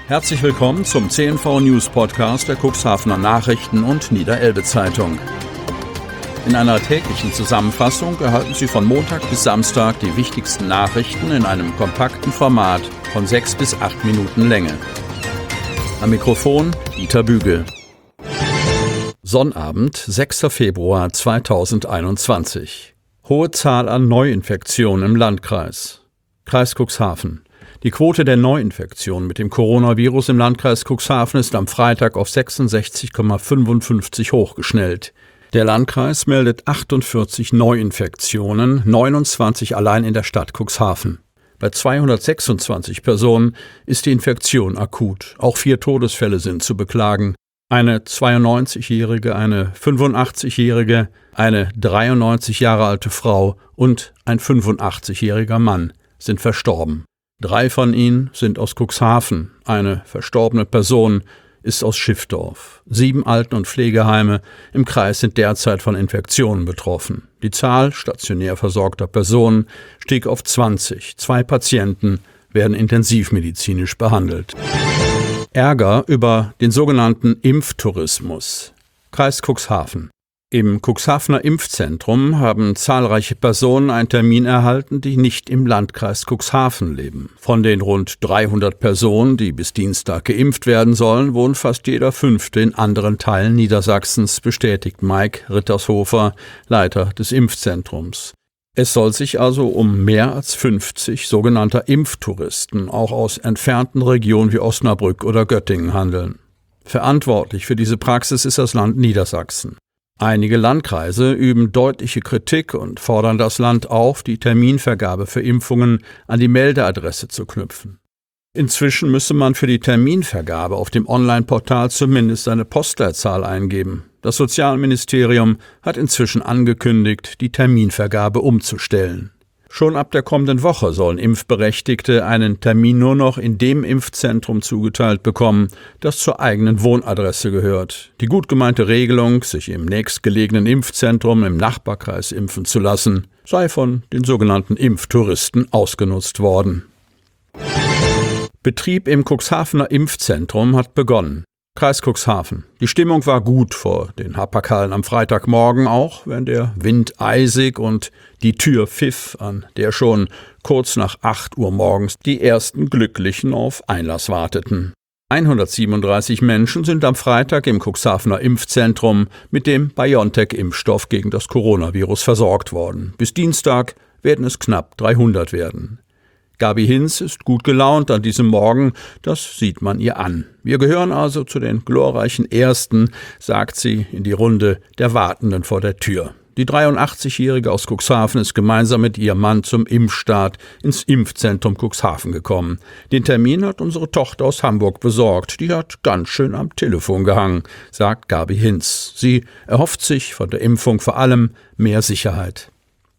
Herzlich willkommen zum CNV News Podcast der Cuxhavener Nachrichten und Niederelbe Zeitung. In einer täglichen Zusammenfassung erhalten Sie von Montag bis Samstag die wichtigsten Nachrichten in einem kompakten Format von 6 bis 8 Minuten Länge. Am Mikrofon Dieter Bügel. Sonnabend, 6. Februar 2021. Hohe Zahl an Neuinfektionen im Landkreis. Kreis Cuxhaven. Die Quote der Neuinfektionen mit dem Coronavirus im Landkreis Cuxhaven ist am Freitag auf 66,55 hochgeschnellt. Der Landkreis meldet 48 Neuinfektionen, 29 allein in der Stadt Cuxhaven. Bei 226 Personen ist die Infektion akut. Auch 4 Todesfälle sind zu beklagen. Eine 92-jährige, eine 85-jährige, eine 93 Jahre alte Frau und ein 85-jähriger Mann sind verstorben. 3 von ihnen sind aus Cuxhaven. Eine verstorbene Person ist aus Schiffdorf. 7 Alten- und Pflegeheime im Kreis sind derzeit von Infektionen betroffen. Die Zahl stationär versorgter Personen stieg auf 20. 2 Patienten werden intensivmedizinisch behandelt. Ärger über den sogenannten Impftourismus. Kreis Cuxhaven. Im Cuxhavener Impfzentrum haben zahlreiche Personen einen Termin erhalten, die nicht im Landkreis Cuxhaven leben. Von den rund 300 Personen, die bis Dienstag geimpft werden sollen, wohnt fast jeder 5. in anderen Teilen Niedersachsens, bestätigt Mike Rittershofer, Leiter des Impfzentrums. Es soll sich also um mehr als 50 sogenannter Impftouristen auch aus entfernten Regionen wie Osnabrück oder Göttingen handeln. Verantwortlich für diese Praxis ist das Land Niedersachsen. Einige Landkreise üben deutliche Kritik und fordern das Land auf, die Terminvergabe für Impfungen an die Meldeadresse zu knüpfen. Inzwischen müsse man für die Terminvergabe auf dem Online-Portal zumindest eine Postleitzahl eingeben. Das Sozialministerium hat inzwischen angekündigt, die Terminvergabe umzustellen. Schon ab der kommenden Woche sollen Impfberechtigte einen Termin nur noch in dem Impfzentrum zugeteilt bekommen, das zur eigenen Wohnadresse gehört. Die gut gemeinte Regelung, sich im nächstgelegenen Impfzentrum im Nachbarkreis impfen zu lassen, sei von den sogenannten Impftouristen ausgenutzt worden. Betrieb im Cuxhavener Impfzentrum hat begonnen. Kreis Cuxhaven. Die Stimmung war gut vor den Hapaghallen am Freitagmorgen, auch wenn der Wind eisig und die Tür pfiff, an der schon kurz nach 8 Uhr morgens die ersten Glücklichen auf Einlass warteten. 137 Menschen sind am Freitag im Cuxhavener Impfzentrum mit dem BioNTech-Impfstoff gegen das Coronavirus versorgt worden. Bis Dienstag werden es knapp 300 werden. Gabi Hinz ist gut gelaunt an diesem Morgen, das sieht man ihr an. Wir gehören also zu den glorreichen Ersten, sagt sie in die Runde der Wartenden vor der Tür. Die 83-Jährige aus Cuxhaven ist gemeinsam mit ihrem Mann zum Impfstart ins Impfzentrum Cuxhaven gekommen. Den Termin hat unsere Tochter aus Hamburg besorgt. Die hat ganz schön am Telefon gehangen, sagt Gabi Hinz. Sie erhofft sich von der Impfung vor allem mehr Sicherheit.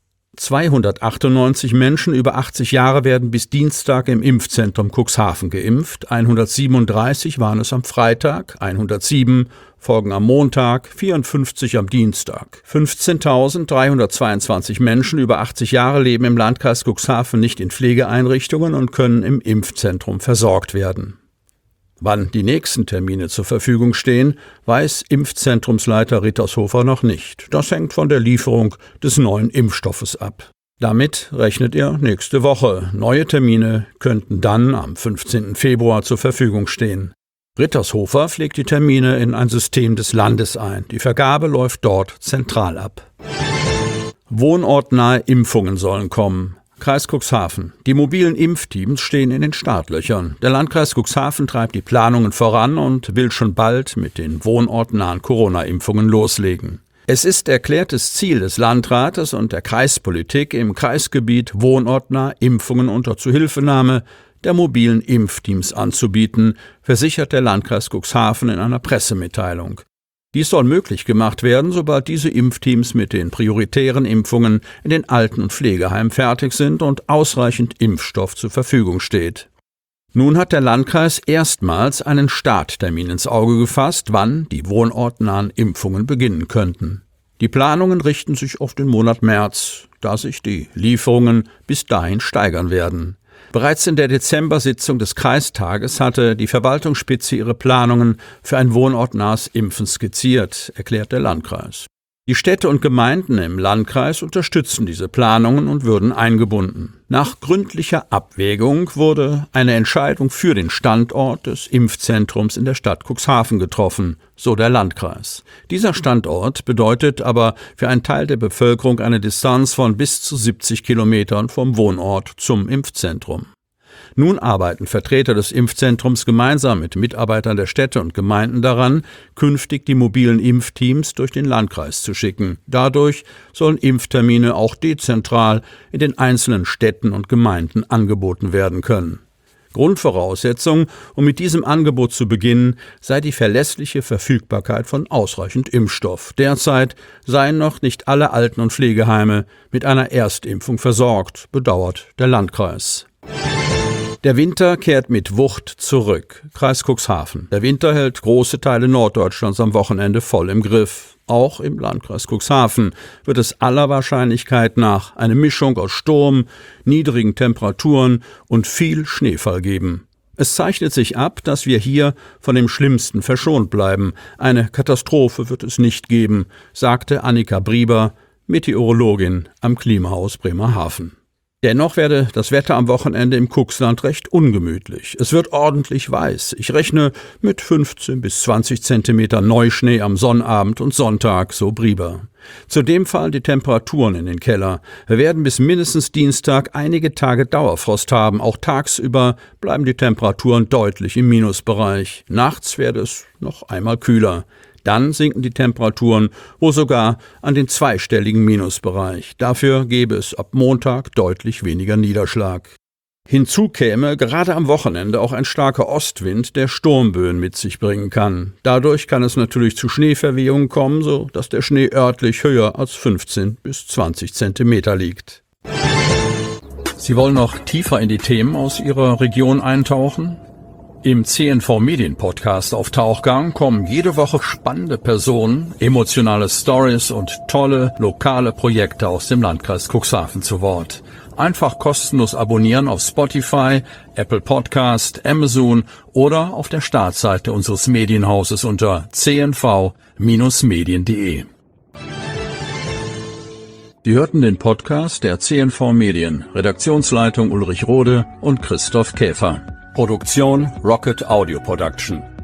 298 Menschen über 80 Jahre werden bis Dienstag im Impfzentrum Cuxhaven geimpft. 137 waren es am Freitag, 107 folgen am Montag, 54 am Dienstag. 15.322 Menschen über 80 Jahre leben im Landkreis Cuxhaven nicht in Pflegeeinrichtungen und können im Impfzentrum versorgt werden. Wann die nächsten Termine zur Verfügung stehen, weiß Impfzentrumsleiter Rittershofer noch nicht. Das hängt von der Lieferung des neuen Impfstoffes ab. Damit rechnet er nächste Woche. Neue Termine könnten dann am 15. Februar zur Verfügung stehen. Rittershofer pflegt die Termine in ein System des Landes ein. Die Vergabe läuft dort zentral ab. Wohnortnahe Impfungen sollen kommen. Kreis Cuxhaven. Die mobilen Impfteams stehen in den Startlöchern. Der Landkreis Cuxhaven treibt die Planungen voran und will schon bald mit den wohnortnahen Corona-Impfungen loslegen. Es ist erklärtes Ziel des Landrates und der Kreispolitik, im Kreisgebiet wohnortnah Impfungen unter Zuhilfenahme der mobilen Impfteams anzubieten, versichert der Landkreis Cuxhaven in einer Pressemitteilung. Dies soll möglich gemacht werden, sobald diese Impfteams mit den prioritären Impfungen in den Alten- und Pflegeheimen fertig sind und ausreichend Impfstoff zur Verfügung steht. Nun hat der Landkreis erstmals einen Starttermin ins Auge gefasst, wann die wohnortnahen Impfungen beginnen könnten. Die Planungen richten sich auf den Monat März, da sich die Lieferungen bis dahin steigern werden. Bereits in der Dezember-Sitzung des Kreistages hatte die Verwaltungsspitze ihre Planungen für ein wohnortnahes Impfen skizziert, erklärt der Landkreis. Die Städte und Gemeinden im Landkreis unterstützen diese Planungen und würden eingebunden. Nach gründlicher Abwägung wurde eine Entscheidung für den Standort des Impfzentrums in der Stadt Cuxhaven getroffen, so der Landkreis. Dieser Standort bedeutet aber für einen Teil der Bevölkerung eine Distanz von bis zu 70 Kilometern vom Wohnort zum Impfzentrum. Nun arbeiten Vertreter des Impfzentrums gemeinsam mit Mitarbeitern der Städte und Gemeinden daran, künftig die mobilen Impfteams durch den Landkreis zu schicken. Dadurch sollen Impftermine auch dezentral in den einzelnen Städten und Gemeinden angeboten werden können. Grundvoraussetzung, um mit diesem Angebot zu beginnen, sei die verlässliche Verfügbarkeit von ausreichend Impfstoff. Derzeit seien noch nicht alle Alten- und Pflegeheime mit einer Erstimpfung versorgt, bedauert der Landkreis. Der Winter kehrt mit Wucht zurück. Kreis Cuxhaven. Der Winter hält große Teile Norddeutschlands am Wochenende voll im Griff. Auch im Landkreis Cuxhaven wird es aller Wahrscheinlichkeit nach eine Mischung aus Sturm, niedrigen Temperaturen und viel Schneefall geben. Es zeichnet sich ab, dass wir hier von dem Schlimmsten verschont bleiben. Eine Katastrophe wird es nicht geben, sagte Annika Brieber, Meteorologin am Klimahaus Bremerhaven. Dennoch werde das Wetter am Wochenende im Cuxland recht ungemütlich. Es wird ordentlich weiß. Ich rechne mit 15 bis 20 Zentimeter Neuschnee am Sonnabend und Sonntag, so Brieber. Zudem fallen die Temperaturen in den Keller. Wir werden bis mindestens Dienstag einige Tage Dauerfrost haben. Auch tagsüber bleiben die Temperaturen deutlich im Minusbereich. Nachts werde es noch einmal kühler. Dann sinken die Temperaturen wohl sogar an den zweistelligen Minusbereich. Dafür gäbe es ab Montag deutlich weniger Niederschlag. Hinzu käme gerade am Wochenende auch ein starker Ostwind, der Sturmböen mit sich bringen kann. Dadurch kann es natürlich zu Schneeverwehungen kommen, so dass der Schnee örtlich höher als 15 bis 20 Zentimeter liegt. Sie wollen noch tiefer in die Themen aus Ihrer Region eintauchen? Im CNV Medien Podcast auf Tauchgang kommen jede Woche spannende Personen, emotionale Stories und tolle lokale Projekte aus dem Landkreis Cuxhaven zu Wort. Einfach kostenlos abonnieren auf Spotify, Apple Podcast, Amazon oder auf der Startseite unseres Medienhauses unter cnv-medien.de. Sie hörten den Podcast der CNV Medien, Redaktionsleitung Ulrich Rode und Christoph Käfer. Produktion Rocket Audio Production.